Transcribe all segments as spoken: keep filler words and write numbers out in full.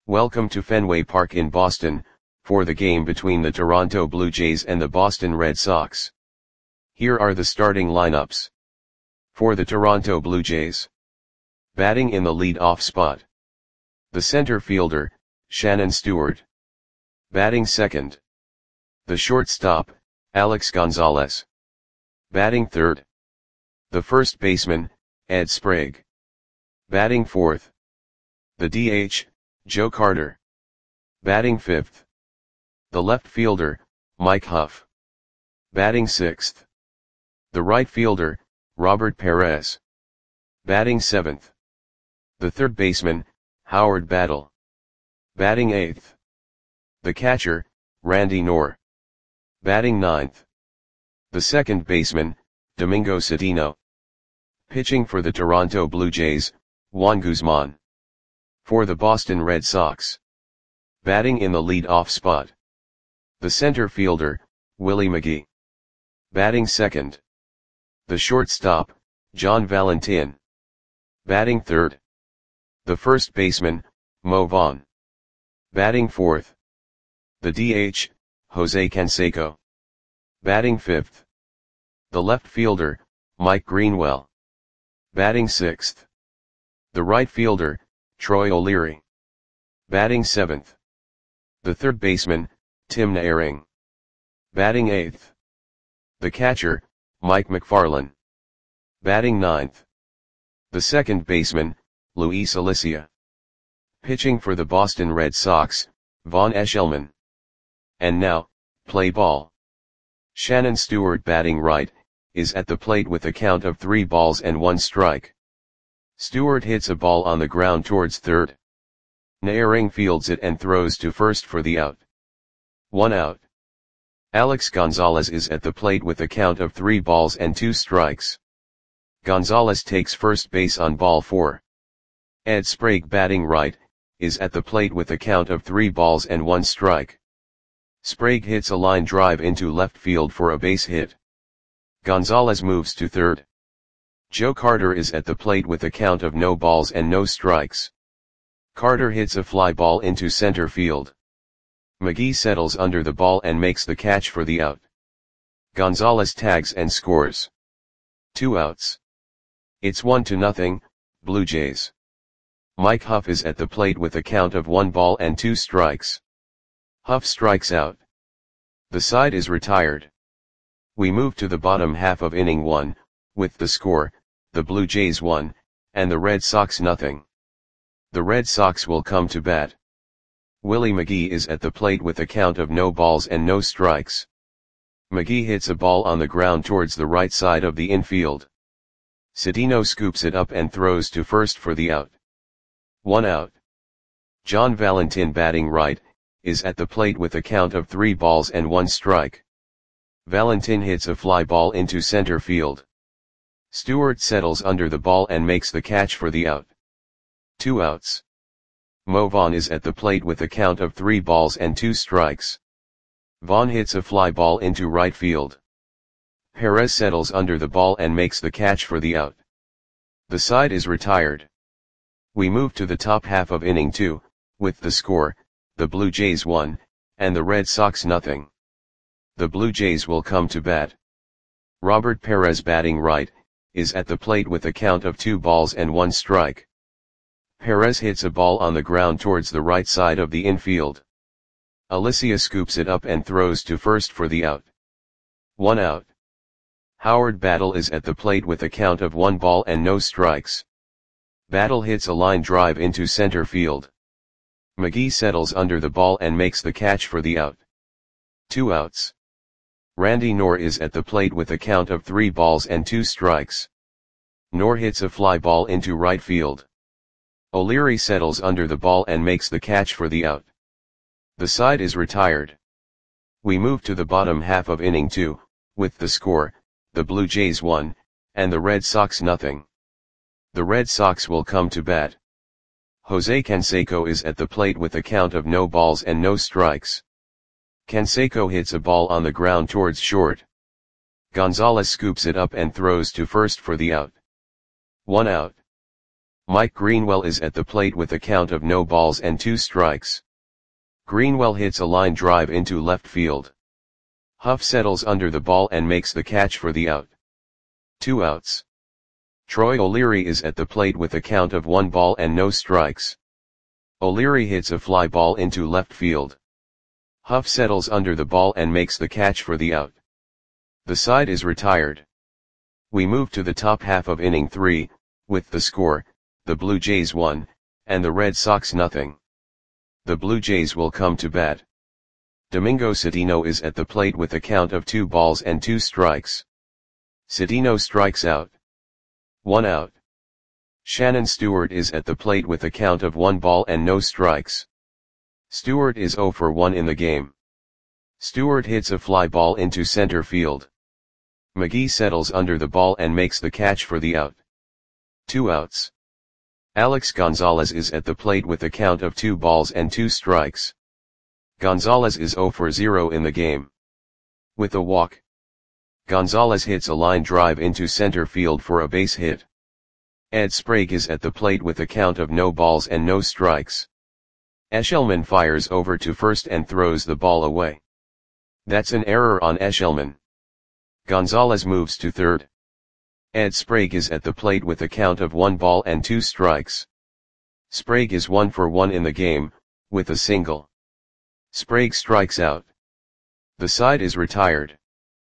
Welcome to Fenway Park in Boston, for the game between the Toronto Blue Jays and the Boston Red Sox. Here are the starting lineups. For the Toronto Blue Jays. Batting in the lead-off spot. The center fielder, Shannon Stewart. Batting second. The shortstop, Alex Gonzalez. Batting third. The first baseman, Ed Sprague. Batting fourth. The D H, Joe Carter. Batting fifth. The left fielder, Mike Huff. Batting sixth. The right fielder, Robert Perez. Batting seventh. The third baseman, Howard Battle. Batting eighth. The catcher, Randy Knorr. Batting ninth. The second baseman, Domingo Cedeno. Pitching for the Toronto Blue Jays, Juan Guzman. For the Boston Red Sox. Batting in the lead-off spot. The center fielder, Willie McGee. Batting second. The shortstop, John Valentin. Batting third. The first baseman, Mo Vaughn. Batting fourth. The D H, Jose Canseco. Batting fifth. The left fielder, Mike Greenwell. Batting sixth. The right fielder, Troy O'Leary. Batting seventh. The third baseman, Tim Naehring. Batting eighth. The catcher, Mike McFarland. Batting ninth. The second baseman, Luis Alicia. Pitching for the Boston Red Sox, Vaughn Eshelman. And now, play ball. Shannon Stewart, batting right, is at the plate with a count of three balls and one strike. Stewart hits a ball on the ground towards third. Naehring fields it and throws to first for the out. One out. Alex Gonzalez is at the plate with a count of three balls and two strikes. Gonzalez takes first base on ball four. Ed Sprague, batting right, is at the plate with a count of three balls and one strike. Sprague hits a line drive into left field for a base hit. Gonzalez moves to third. Joe Carter is at the plate with a count of no balls and no strikes. Carter hits a fly ball into center field. McGee settles under the ball and makes the catch for the out. Gonzalez tags and scores. Two outs. It's one to nothing, Blue Jays. Mike Huff is at the plate with a count of one ball and two strikes. Huff strikes out. The side is retired. We move to the bottom half of inning one, with the score, the Blue Jays one, and the Red Sox nothing. The Red Sox will come to bat. Willie McGee is at the plate with a count of no balls and no strikes. McGee hits a ball on the ground towards the right side of the infield. Cedeno scoops it up and throws to first for the out. One out. John Valentin, batting right, is at the plate with a count of three balls and one strike. Valentin hits a fly ball into center field. Stewart settles under the ball and makes the catch for the out. Two outs. Mo Vaughn is at the plate with a count of three balls and two strikes. Vaughn hits a fly ball into right field. Perez settles under the ball and makes the catch for the out. The side is retired. We move to the top half of inning two, with the score, the Blue Jays one, and the Red Sox nothing. The Blue Jays will come to bat. Robert Perez, batting right, is at the plate with a count of two balls and one strike. Perez hits a ball on the ground towards the right side of the infield. Alicia scoops it up and throws to first for the out. One out. Howard Battle is at the plate with a count of one ball and no strikes. Battle hits a line drive into center field. McGee settles under the ball and makes the catch for the out. Two outs. Randy Knorr is at the plate with a count of three balls and two strikes. Knorr hits a fly ball into right field. O'Leary settles under the ball and makes the catch for the out. The side is retired. We move to the bottom half of inning two, with the score, the Blue Jays one, and the Red Sox nothing. The Red Sox will come to bat. Jose Canseco is at the plate with a count of no balls and no strikes. Canseco hits a ball on the ground towards short. Gonzalez scoops it up and throws to first for the out. One out. Mike Greenwell is at the plate with a count of no balls and two strikes. Greenwell hits a line drive into left field. Huff settles under the ball and makes the catch for the out. Two outs. Troy O'Leary is at the plate with a count of one ball and no strikes. O'Leary hits a fly ball into left field. Huff settles under the ball and makes the catch for the out. The side is retired. We move to the top half of inning three, with the score, the Blue Jays one, and the Red Sox nothing. The Blue Jays will come to bat. Domingo Cedeno is at the plate with a count of two balls and two strikes. Cedeno strikes out. One out. Shannon Stewart is at the plate with a count of one ball and no strikes. Stewart is oh for one in the game. Stewart hits a fly ball into center field. McGee settles under the ball and makes the catch for the out. Two outs. Alex Gonzalez is at the plate with a count of two balls and two strikes. Gonzalez is oh for zero in the game. With a walk. Gonzalez hits a line drive into center field for a base hit. Ed Sprague is at the plate with a count of no balls and no strikes. Eshelman fires over to first and throws the ball away. That's an error on Eshelman. Gonzalez moves to third. Ed Sprague is at the plate with a count of one ball and two strikes. Sprague is one for one in the game, with a single. Sprague strikes out. The side is retired.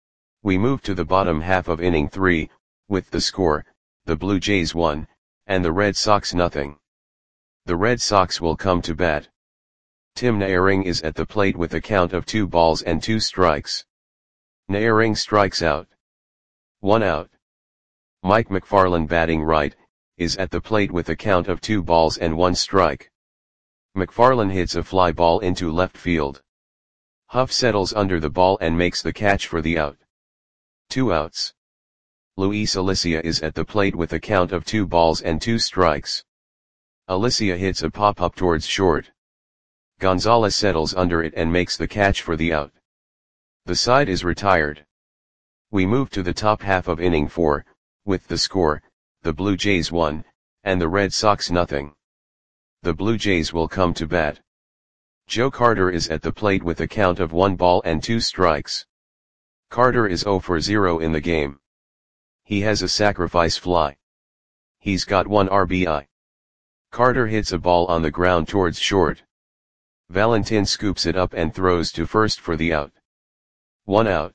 We move to the bottom half of inning three, with the score, the Blue Jays one, and the Red Sox nothing. The Red Sox will come to bat. Tim Naehring is at the plate with a count of two balls and two strikes. Naehring strikes out. One out. Mike McFarland, batting right, is at the plate with a count of two balls and one strike. McFarland hits a fly ball into left field. Huff settles under the ball and makes the catch for the out. Two outs. Luis Alicia is at the plate with a count of two balls and two strikes. Alicia hits a pop-up towards short. Gonzalez settles under it and makes the catch for the out. The side is retired. We move to the top half of inning four, with the score, the Blue Jays one, and the Red Sox nothing. The Blue Jays will come to bat. Joe Carter is at the plate with a count of one ball and two strikes. Carter is oh for zero in the game. He has a sacrifice fly. He's got one R B I. Carter hits a ball on the ground towards short. Valentin scoops it up and throws to first for the out. One out.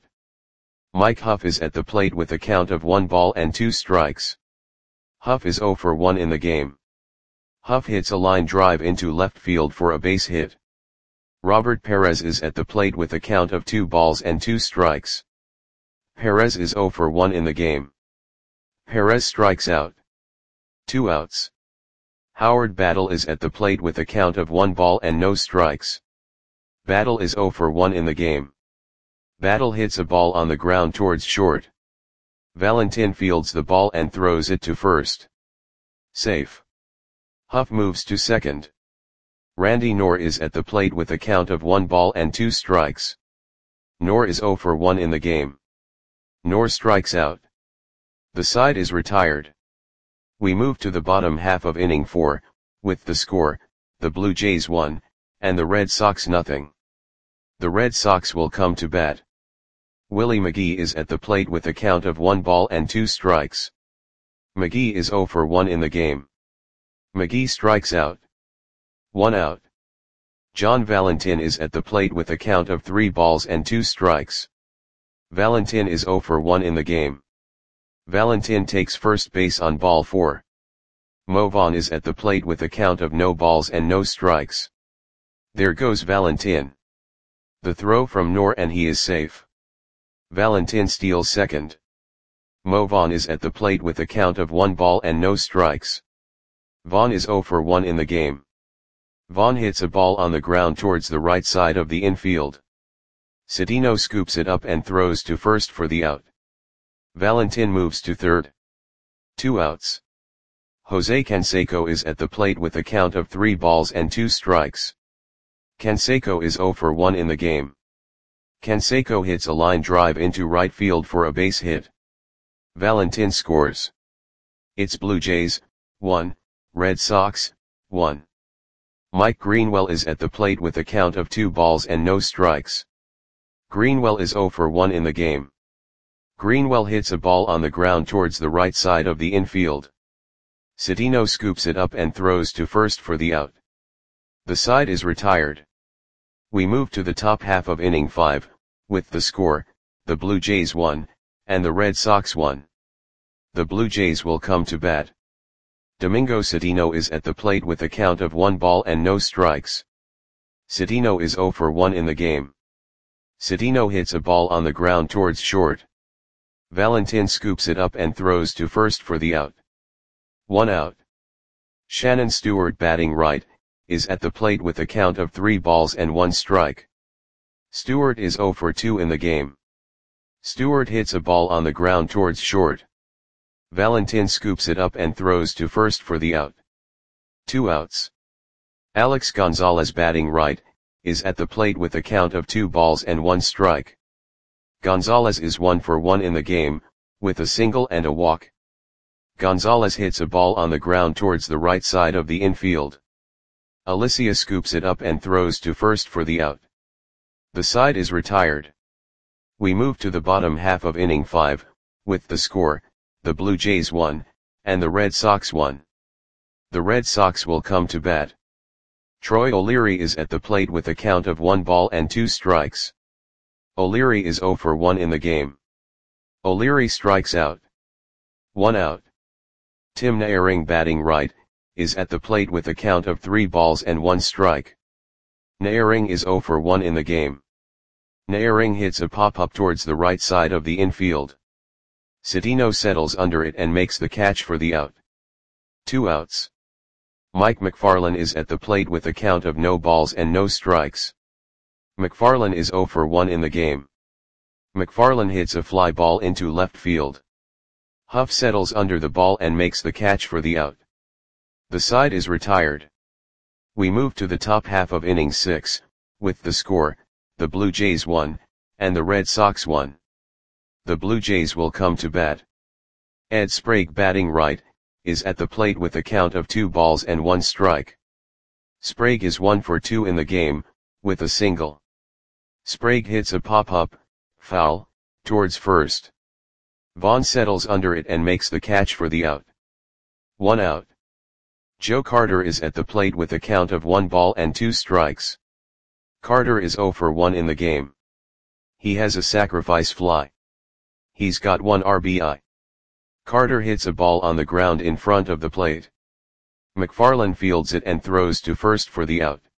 Mike Huff is at the plate with a count of one ball and two strikes. Huff is oh for one in the game. Huff hits a line drive into left field for a base hit. Robert Perez is at the plate with a count of two balls and two strikes. Perez is oh for one in the game. Perez strikes out. Two outs. Howard Battle is at the plate with a count of one ball and no strikes. Battle is oh for one in the game. Battle hits a ball on the ground towards short. Valentin fields the ball and throws it to first. Safe. Huff moves to second. Randy Knorr is at the plate with a count of one ball and two strikes. Knorr is oh for one in the game. Knorr strikes out. The side is retired. We move to the bottom half of inning four, with the score, the Blue Jays one, and the Red Sox nothing. The Red Sox will come to bat. Willie McGee is at the plate with a count of one ball and two strikes. McGee is oh for one in the game. McGee strikes out. One out. John Valentin is at the plate with a count of three balls and two strikes. Valentin is oh for one in the game. Valentin takes first base on ball four. Mo Vaughn is at the plate with a count of no balls and no strikes. There goes Valentin. The throw from Knorr and he is safe. Valentin steals second. Mo Vaughn is at the plate with a count of one ball and no strikes. Vaughn is oh for one in the game. Vaughn hits a ball on the ground towards the right side of the infield. Cedeno scoops it up and throws to first for the out. Valentin moves to third. Two outs. Jose Canseco is at the plate with a count of three balls and two strikes. Canseco is oh for one in the game. Canseco hits a line drive into right field for a base hit. Valentin scores. It's Blue Jays, one, Red Sox, one. Mike Greenwell is at the plate with a count of two balls and no strikes. Greenwell is zero for one in the game. Greenwell hits a ball on the ground towards the right side of the infield. Citino scoops it up and throws to first for the out. The side is retired. We move to the top half of inning five, with the score, the Blue Jays one, and the Red Sox one. The Blue Jays will come to bat. Domingo Citino is at the plate with a count of one ball and no strikes. Citino is zero for one in the game. Citino hits a ball on the ground towards short. Valentin scoops it up and throws to first for the out. One out. Shannon Stewart, batting right, is at the plate with a count of three balls and one strike. Stewart is zero for two in the game. Stewart hits a ball on the ground towards short. Valentin scoops it up and throws to first for the out. Two outs. Alex Gonzalez, batting right, is at the plate with a count of two balls and one strike. Gonzalez is one for one in the game, with a single and a walk. Gonzalez hits a ball on the ground towards the right side of the infield. Alicia scoops it up and throws to first for the out. The side is retired. We move to the bottom half of inning five, with the score, the Blue Jays one, and the Red Sox one. The Red Sox will come to bat. Troy O'Leary is at the plate with a count of one ball and two strikes. O'Leary is zero for one in the game. O'Leary strikes out. One out. Tim Naehring, batting right, is at the plate with a count of three balls and one strike. Naehring is zero for one in the game. Naehring hits a pop-up towards the right side of the infield. Citino settles under it and makes the catch for the out. Two outs. Mike McFarland is at the plate with a count of no balls and no strikes. McFarland is zero for one in the game. McFarland hits a fly ball into left field. Huff settles under the ball and makes the catch for the out. The side is retired. We move to the top half of inning six, with the score, the Blue Jays one, and the Red Sox one. The Blue Jays will come to bat. Ed Sprague, batting right, is at the plate with a count of two balls and one strike. Sprague is one for two in the game, with a single. Sprague hits a pop-up, foul, towards first. Vaughn settles under it and makes the catch for the out. One out. Joe Carter is at the plate with a count of one ball and two strikes. Carter is zero for one in the game. He has a sacrifice fly. He's got one R B I. Carter hits a ball on the ground in front of the plate. McFarland fields it and throws to first for the out.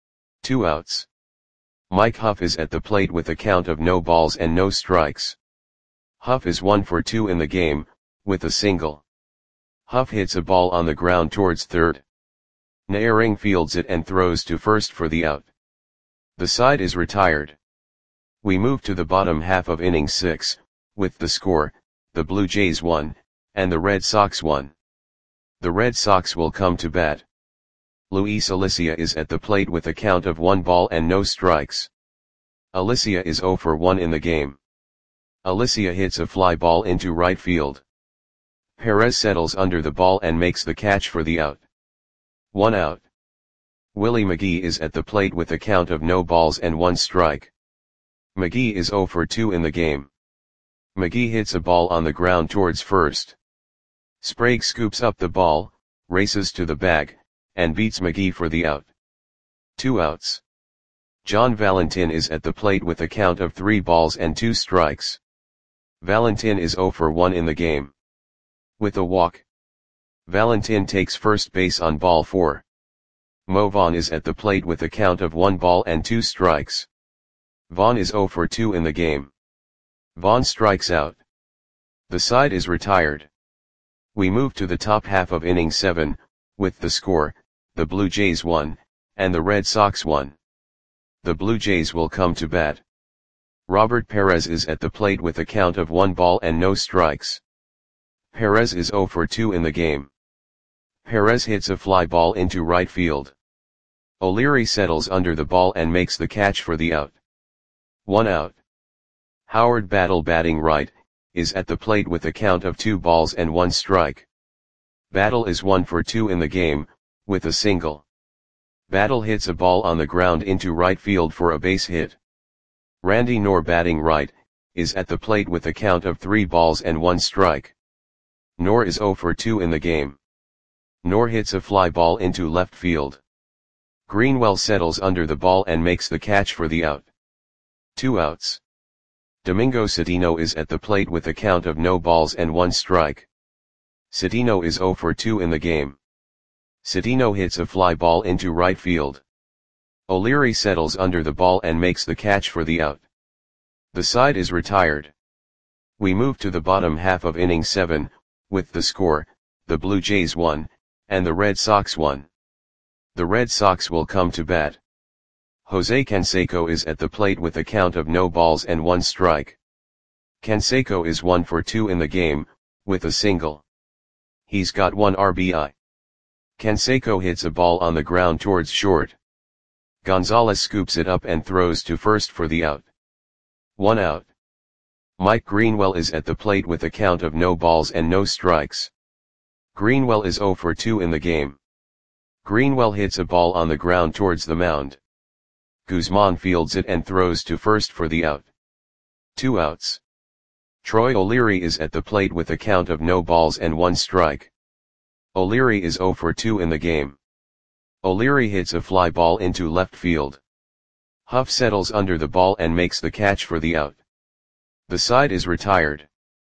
Two outs. Mike Huff is at the plate with a count of no balls and no strikes. Huff is one for two in the game, with a single. Huff hits a ball on the ground towards third. Naehring fields it and throws to first for the out. The side is retired. We move to the bottom half of inning six, with the score, the Blue Jays one, and the Red Sox one. The Red Sox will come to bat. Luis Alicia is at the plate with a count of one ball and no strikes. Alicia is zero for one in the game. Alicia hits a fly ball into right field. Perez settles under the ball and makes the catch for the out. One out. Willie McGee is at the plate with a count of no balls and one strike. McGee is zero for two in the game. McGee hits a ball on the ground towards first. Sprague scoops up the ball, races to the bag, and beats McGee for the out. Two outs. John Valentin is at the plate with a count of three balls and two strikes. Valentin is zero for one in the game. With a walk. Valentin takes first base on ball four. Mo Vaughn is at the plate with a count of one ball and two strikes. Vaughn is zero for two in the game. Vaughn strikes out. The side is retired. We move to the top half of inning seven, with the score, the Blue Jays one, and the Red Sox one. The Blue Jays will come to bat. Robert Perez is at the plate with a count of one ball and no strikes. Perez is zero for two in the game. Perez hits a fly ball into right field. O'Leary settles under the ball and makes the catch for the out. One out. Howard Battle, batting right, is at the plate with a count of two balls and one strike. Battle is one for two in the game, with a single. Battle hits a ball on the ground into right field for a base hit. Randy Knorr batting right, is at the plate with a count of three balls and one strike. Knorr is zero for two in the game. Knorr hits a fly ball into left field. Greenwell settles under the ball and makes the catch for the out. Two outs. Domingo Citino is at the plate with a count of no balls and one strike. Citino is zero for two in the game. Citino hits a fly ball into right field. O'Leary settles under the ball and makes the catch for the out. The side is retired. We move to the bottom half of inning seven, with the score, the Blue Jays won, and the Red Sox won. The Red Sox will come to bat. Jose Canseco is at the plate with a count of no balls and one strike. Canseco is one for two in the game, with a single. He's got one R B I. Canseco hits a ball on the ground towards short. Gonzalez scoops it up and throws to first for the out. One out. Mike Greenwell is at the plate with a count of no balls and no strikes. Greenwell is zero for two in the game. Greenwell hits a ball on the ground towards the mound. Guzman fields it and throws to first for the out. Two outs. Troy O'Leary is at the plate with a count of no balls and one strike. O'Leary is zero for two in the game. O'Leary hits a fly ball into left field. Huff settles under the ball and makes the catch for the out. The side is retired.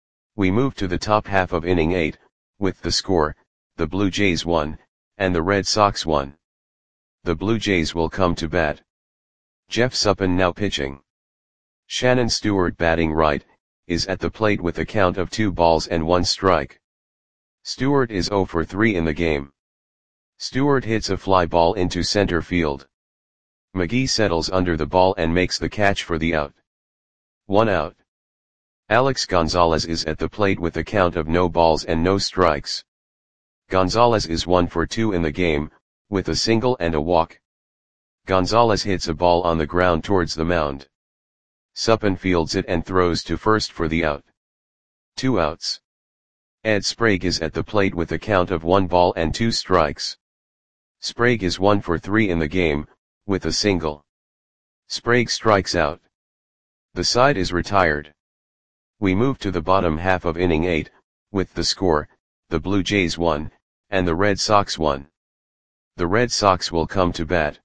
We move to the top half of inning eight, with the score, the Blue Jays won, and the Red Sox won. The Blue Jays will come to bat. Jeff Suppan now pitching. Shannon Stewart batting right, is at the plate with a count of two balls and one strike. Stewart is zero for three in the game. Stewart hits a fly ball into center field. McGee settles under the ball and makes the catch for the out. One out. Alex Gonzalez is at the plate with a count of no balls and no strikes. Gonzalez is one for two in the game, with a single and a walk. Gonzalez hits a ball on the ground towards the mound. Suppan fields it and throws to first for the out. Two outs. Ed Sprague is at the plate with a count of one ball and two strikes. Sprague is one for three in the game, with a single. Sprague strikes out. The side is retired. We move to the bottom half of inning eight, with the score, the Blue Jays won, and the Red Sox won. The Red Sox will come to bat.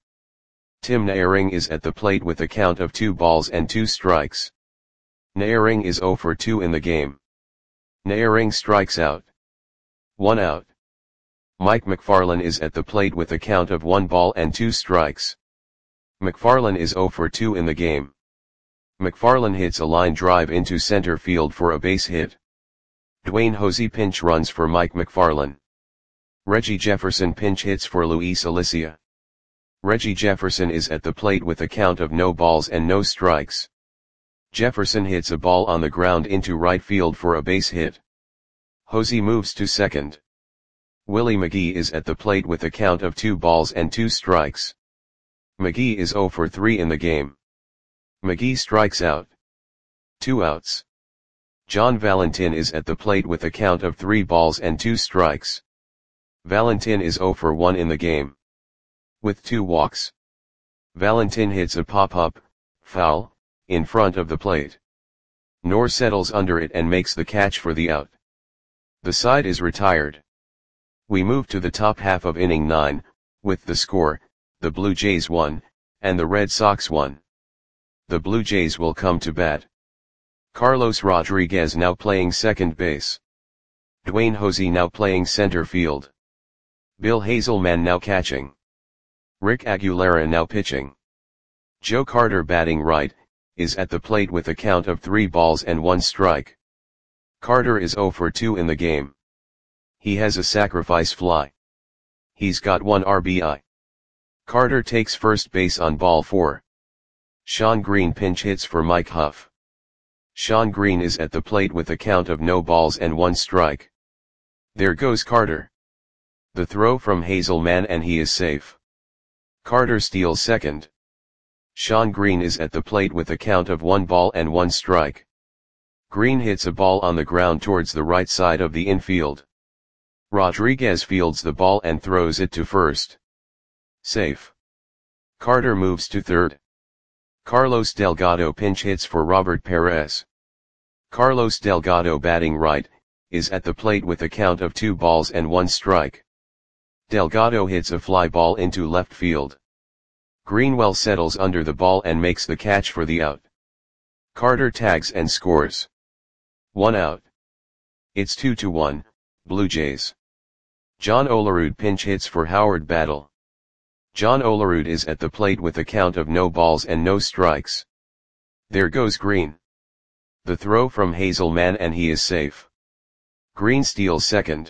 Tim Naehring is at the plate with a count of two balls and two strikes. Naehring is zero for two in the game. Naehring strikes out. One out. Mike McFarland is at the plate with a count of one ball and two strikes. McFarland is zero for two in the game. McFarland hits a line drive into center field for a base hit. Dwayne Hosey pinch runs for Mike McFarland. Reggie Jefferson pinch hits for Luis Alicia. Reggie Jefferson is at the plate with a count of no balls and no strikes. Jefferson hits a ball on the ground into right field for a base hit. Hosey moves to second. Willie McGee is at the plate with a count of two balls and two strikes. McGee is zero for three in the game. McGee strikes out. Two outs. John Valentin is at the plate with a count of three balls and two strikes. Valentin is zero for one in the game. With two walks. Valentin hits a pop-up, foul, in front of the plate. Knorr settles under it and makes the catch for the out. The side is retired. We move to the top half of inning nine, with the score, the Blue Jays won, and the Red Sox won. The Blue Jays will come to bat. Carlos Rodriguez now playing second base. Dwayne Hosey now playing center field. Bill Hazelman now catching. Rick Aguilera now pitching. Joe Carter batting right, is at the plate with a count of three balls and one strike. Carter is zero for two in the game. He has a sacrifice fly. He's got one R B I. Carter takes first base on ball four. Sean Green pinch hits for Mike Huff. Sean Green is at the plate with a count of no balls and one strike. There goes Carter. The throw from Hazelman and he is safe. Carter steals second. Sean Green is at the plate with a count of one ball and one strike. Green hits a ball on the ground towards the right side of the infield. Rodriguez fields the ball and throws it to first. Safe. Carter moves to third. Carlos Delgado pinch hits for Robert Perez. Carlos Delgado batting right, is at the plate with a count of two balls and one strike. Delgado hits a fly ball into left field. Greenwell settles under the ball and makes the catch for the out. Carter tags and scores. One out. It's two to one, Blue Jays. John Olerud pinch hits for Howard Battle. John Olerud is at the plate with a count of no balls and no strikes. There goes Green. The throw from Hazelman and he is safe. Green steals second.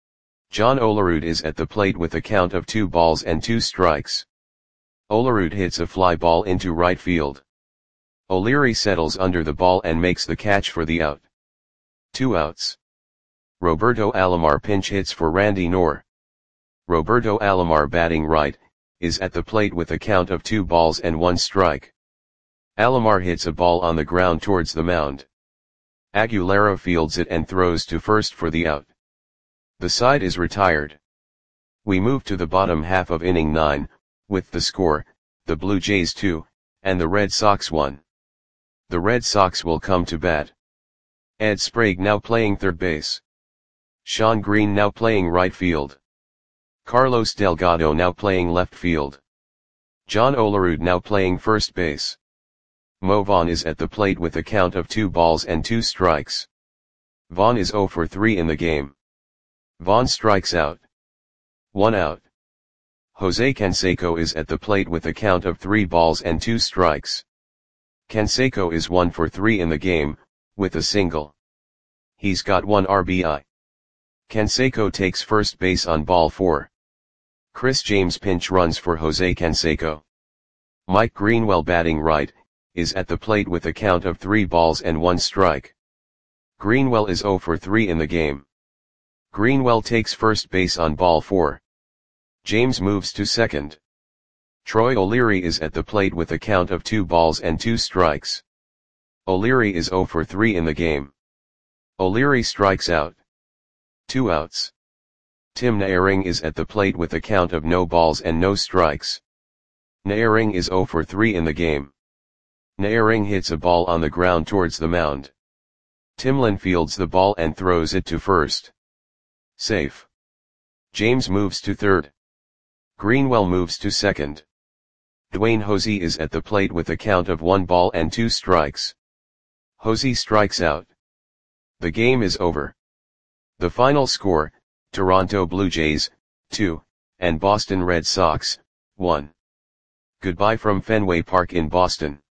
John Olerud is at the plate with a count of two balls and two strikes. Olerud hits a fly ball into right field. O'Leary settles under the ball and makes the catch for the out. Two outs. Roberto Alomar pinch hits for Randy Knorr. Roberto Alomar batting right, is at the plate with a count of two balls and one strike. Alomar hits a ball on the ground towards the mound. Aguilera fields it and throws to first for the out. The side is retired. We move to the bottom half of inning nine, with the score, the Blue Jays two, and the Red Sox one. The Red Sox will come to bat. Ed Sprague now playing third base. Sean Green now playing right field. Carlos Delgado now playing left field. John Olerud now playing first base. Mo Vaughn is at the plate with a count of two balls and two strikes. Vaughn is oh for three in the game. Vaughn strikes out. One out. Jose Canseco is at the plate with a count of three balls and two strikes. Canseco is one for three in the game, with a single. He's got one R B I. Canseco takes first base on ball four. Chris James pinch runs for Jose Canseco. Mike Greenwell batting right, is at the plate with a count of three balls and one strike. Greenwell is oh for three in the game. Greenwell takes first base on ball four. James moves to second. Troy O'Leary is at the plate with a count of two balls and two strikes. O'Leary is oh for three in the game. O'Leary strikes out. Two outs. Tim Naehring is at the plate with a count of no balls and no strikes. Naehring is oh for three in the game. Naehring hits a ball on the ground towards the mound. Timlin fields the ball and throws it to first. Safe. James moves to third. Greenwell moves to second. Dwayne Hosey is at the plate with a count of one ball and two strikes. Hosey strikes out. The game is over. The final score, Toronto Blue Jays, two, and Boston Red Sox, one. Goodbye from Fenway Park in Boston.